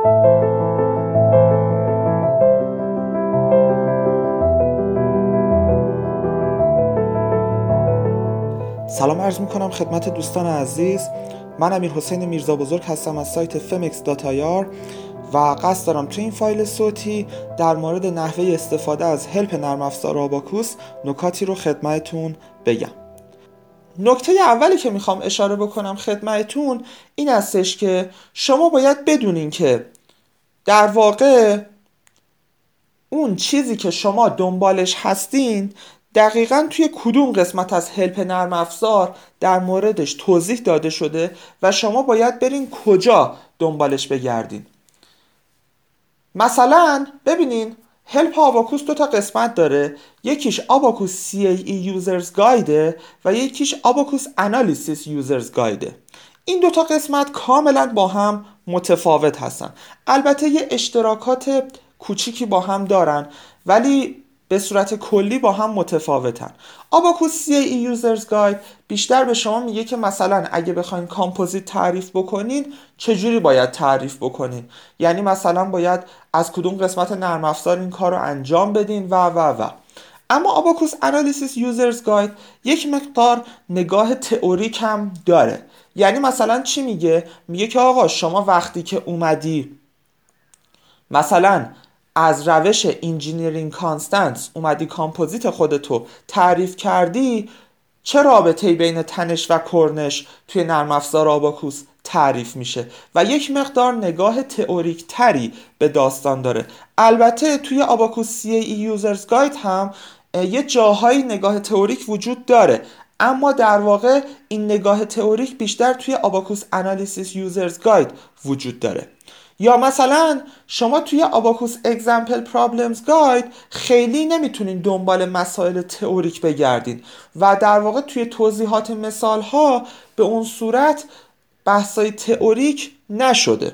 سلام عرض میکنم خدمت دوستان عزیز. من امیرحسین میرزا بزرگ هستم از سایت femix.ir و قصد دارم تو این فایل صوتی در مورد نحوه استفاده از هلپ نرم افزار آباکوس نکاتی رو خدمتتون بگم. نکته اولی که میخوام اشاره بکنم خدمتتون این هستش که شما باید بدونین که در واقع اون چیزی که شما دنبالش هستین دقیقاً توی کدوم قسمت از هلپ نرم افزار در موردش توضیح داده شده و شما باید برین کجا دنبالش بگردین. مثلا ببینین هلپ آباکوس 2 قسمت داره، یکیش آباکوس CAE Users Guide و یکیش آباکوس Analysis Users Guide. این 2 قسمت کاملا با هم متفاوت هستن. البته یه اشتراکات کوچیکی با هم دارن ولی به صورت کلی با هم متفاوتن. آباکوس CAE Users Guide بیشتر به شما میگه که مثلا اگه بخواین کامپوزیت تعریف بکنین چجوری باید تعریف بکنین، یعنی مثلا باید از کدوم قسمت نرم افزار این کار رو انجام بدین و. اما آباکوس Analysis Users Guide یک مقدار نگاه تئوریک هم داره. یعنی مثلا چی میگه که آقا شما وقتی که اومدی مثلا از روش انجینیرینگ کانستنس اومدی کامپوزیت خودتو تعریف کردی، چه رابطه‌ای بین تنش و کرنش توی نرم افزار آباکوس تعریف میشه و یک مقدار نگاه تئوریک تری به داستان داره. البته توی آباکوس CAE Users Guide هم یه جاهای نگاه تئوریک وجود داره، اما در واقع این نگاه تئوریک بیشتر توی آباکوس Analysis Users Guide وجود داره. یا مثلا شما توی آباکوس Example Problems Guide خیلی نمیتونین دنبال مسائل تئوریک بگردین و در واقع توی توضیحات مثال ها به اون صورت بحثای تئوریک نشده.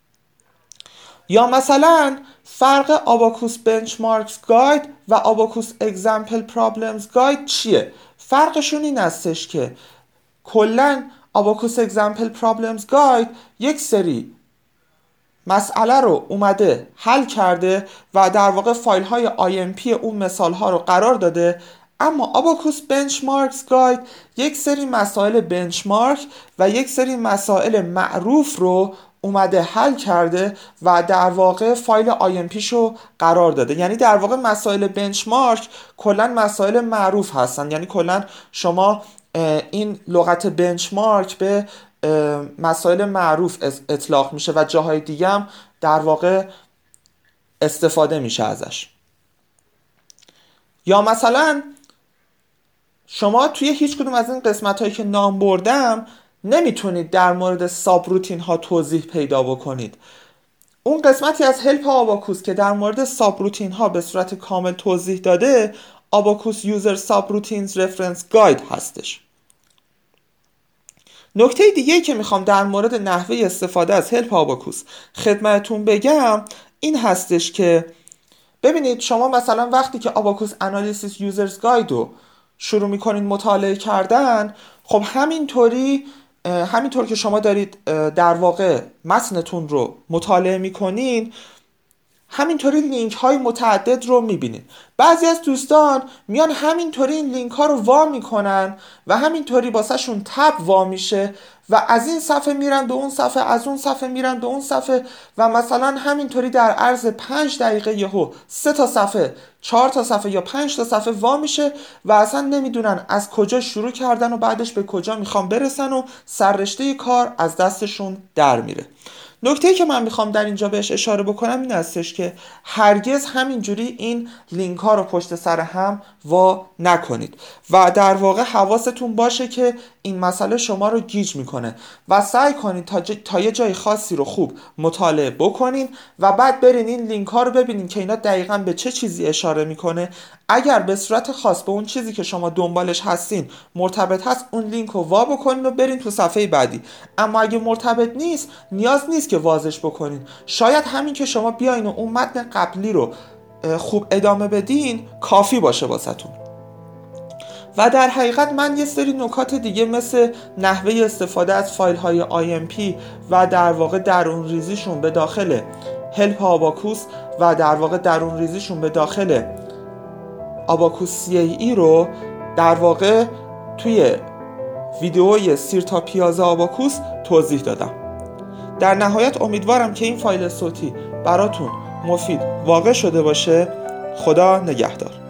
یا مثلا فرق آباکوس Benchmarks Guide و آباکوس Example Problems Guide چیه؟ فرقشون این هستش که کلن آباکوس Example Problems Guide یک سری مسئله رو اومده حل کرده و در واقع فایل های IMP اون مثال ها رو قرار داده، اما آباکوس Benchmarks Guide یک سری مسائل بنچمارک و یک سری مسائل معروف رو اومده حل کرده و در واقع فایل IMP شو قرار داده. یعنی در واقع مسائل بنچمارک کلن مسائل معروف هستن، یعنی کلن شما این لغت بنچمارک به مسائل معروف اطلاق میشه و جاهای دیگه هم در واقع استفاده میشه ازش. یا مثلا شما توی هیچ کدوم از این قسمت هایی که نام بردم نمیتونید در مورد ساب روتین ها توضیح پیدا بکنید. اون قسمتی از هلپ آباکوس که در مورد ساب روتین ها به صورت کامل توضیح داده آباکوس یوزر ساب روتینز رفرنس گاید هستش. نکته دیگه‌ای که میخوام در مورد نحوه استفاده از هلپ آباکوس خدمتتون بگم این هستش که ببینید شما مثلا وقتی که آباکوس Analysis Users Guide رو شروع میکنین مطالعه کردن، خب همینطور که شما دارید در واقع متنتون رو مطالعه میکنین همینطوری لینک های متعدد رو میبینین. بعضی از دوستان میان همینطوری این لینک ها رو وا میکنن و همینطوری باسه شون تب وا میشه و از این صفحه میرن به اون صفحه، از اون صفحه میرن به اون صفحه و مثلا همینطوری در عرض 5 دقیقه یهو 3 تا صفحه، 4 تا صفحه یا 5 تا صفحه وا میشه و اصلا نمیدونن از کجا شروع کردن و بعدش به کجا میخوان برسن و سررشته کار از دستشون در میره. نکته‌ای که من میخوام در اینجا بهش اشاره بکنم این هستش که هرگز همینجوری این لینک ها رو پشت سر هم وا نکنید و در واقع حواستون باشه که این مسئله شما رو گیج میکنه و سعی کنید تا یه جای خاصی رو خوب مطالعه بکنین و بعد برین این لینک ها رو ببینین که اینا دقیقاً به چه چیزی اشاره میکنه. اگر به صورت خاص به اون چیزی که شما دنبالش هستین مرتبط هست اون لینک رو وا بکنین و برین تو صفحه بعدی. اما اگه مرتبط نیست نیاز نیست که وازش بکنین. شاید همین که شما بیاین و اون متن قبلی رو خوب ادامه بدین کافی باشه واسهتون. و در حقیقت من یه سری نکات دیگه مثل نحوه استفاده از فایل های IMP و در واقع درون ریزیشون به داخل هلپ آباکوس و در واقع درون ریزیشون به داخل آباکوس CAE رو در واقع توی ویدئوی سیر تا پیاز آباکوس توضیح دادم. در نهایت امیدوارم که این فایل صوتی براتون مفید واقع شده باشه. خدا نگهدار.